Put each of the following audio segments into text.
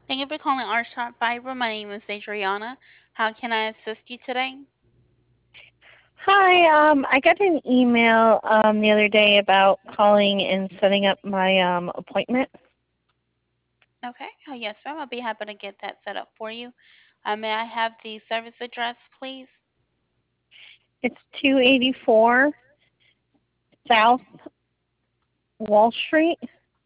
Thank you for calling our shop fiber. My name is Adriana. How can I assist you today? Hi, I got an email the other day about calling and setting up my appointment. Okay. Oh, yes, ma'am. I'll be happy to get that set up for you. May I have the service address, please? It's 284 South Wall Street.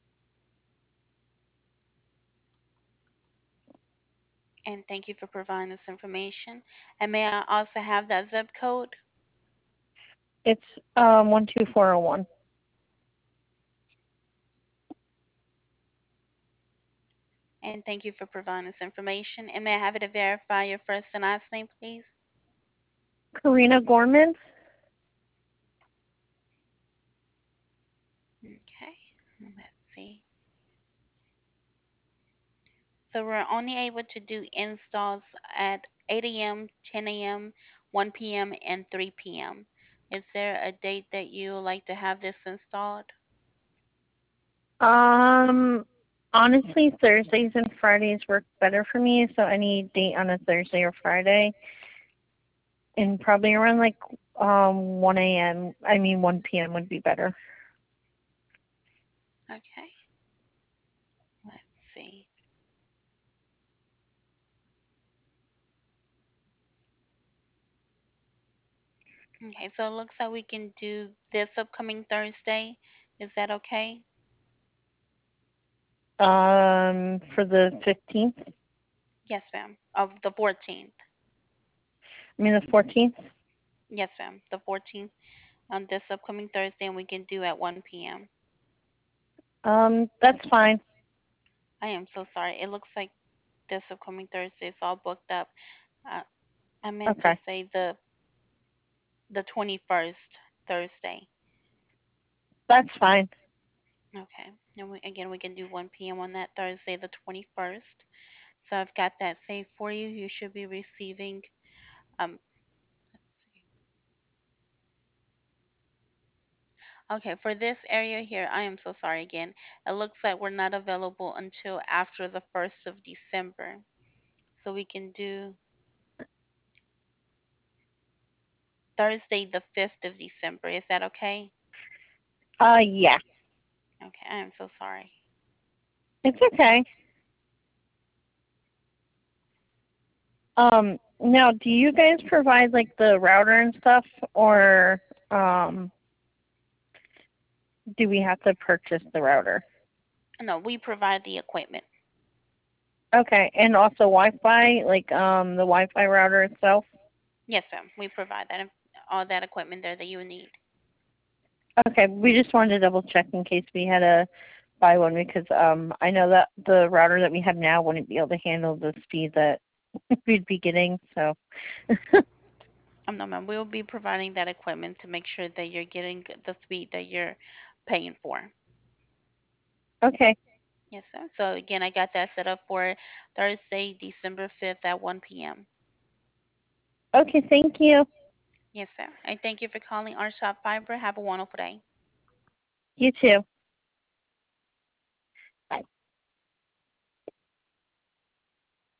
And thank you for providing this information. And may I also have that zip code? It's 12401. And thank you for providing this information. And may I have it to verify your first and last name, please? Karina Gorman. Okay. Let's see. So we're only able to do installs at 8 a.m., 10 a.m., 1 p.m., and 3 p.m. Is there a date that you would like to have this installed? Um, Honestly, Thursdays and Fridays work better for me, so any date on a Thursday or Friday, and probably around like 1 a.m. I mean 1 p.m. would be better. Okay. Let's see. Okay, so it looks like we can do this upcoming Thursday. Is that okay? For the 15th. Yes, ma'am. Of the 14th. I mean the 14th. Yes, ma'am. The 14th on this upcoming Thursday, and we can do at 1 p.m. That's fine. I am so sorry. It looks like this upcoming Thursday is all booked up. Uh, I meant to Okay, say the 21st Thursday. that's fine. Okay. And again, we can do 1 p.m. on that Thursday, the 21st. So I've got that saved for you. You should be receiving. Um. Okay, for this area here, I am so sorry again. It looks like we're not available until after the 1st of December. So we can do Thursday, the 5th of December. Is that okay? Yeah, Okay, I am so sorry. it's okay. Now, do you guys provide like the router and stuff, or um, do we have to purchase the router? No, we provide the equipment. Okay, and also Wi-Fi, like the Wi-Fi router itself. Yes, ma'am. We provide that all that equipment there that you need. Okay, we just wanted to double check in case we had to buy one because I know that the router that we have now wouldn't be able to handle the speed that we'd be getting. So, No, ma'am. We'll be providing that equipment to make sure that you're getting the speed that you're paying for. okay, Yes, sir. So again, I got that set up for Thursday, December 5th at 1 p.m. okay, thank you. Yes, sir. I thank you for calling our shop fiber. Have a wonderful day. You too.